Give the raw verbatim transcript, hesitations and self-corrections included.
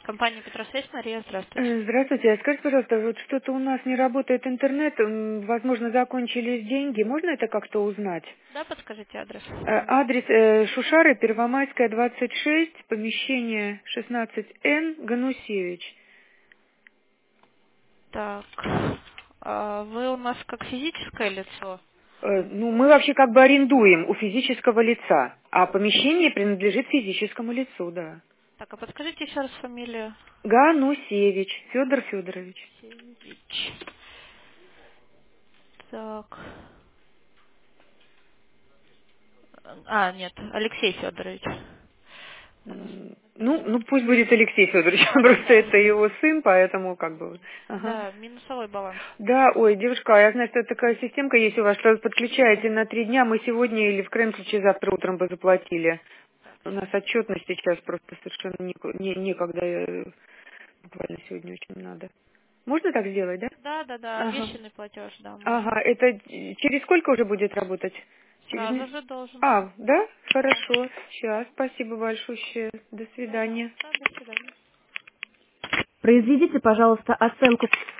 Компания Петросвязь, Мария, здравствуйте. Э, Здравствуйте. А скажите, пожалуйста, вот что-то у нас не работает интернет, м, возможно, закончились деньги. Можно это как-то узнать? Да, подскажите адрес. Э, Адрес э, Шушары, Первомайская, двадцать шесть, помещение шестнадцать Н, Ганусевич. Так, а вы у нас как физическое лицо? Э, Ну, мы вообще как бы арендуем у физического лица, а помещение принадлежит физическому лицу, да. Так, а подскажите еще раз фамилию. Ганусевич, Федор Федорович. Севич. Так. А, нет, Алексей Федорович. М, Ну, ну пусть будет Алексей Федорович, просто это его сын, поэтому как бы... Ага. Да, минусовой баланс. Да, ой, девушка, я знаю, что такая системка есть у вас, что вы подключаете на три дня, мы сегодня или в крайнем случае завтра утром бы заплатили. У нас отчетность сейчас просто совершенно неко- не, некогда, э, буквально сегодня очень надо. Можно так сделать, да? Да, да, да, Ага. обещанный платеж, да, можно. Ага, это э, через сколько уже будет работать? Через... Сразу не- же должен. А, да? Да. Хорошо, сейчас, спасибо большое, до свидания. Да, до свидания. Произведите, пожалуйста, оценку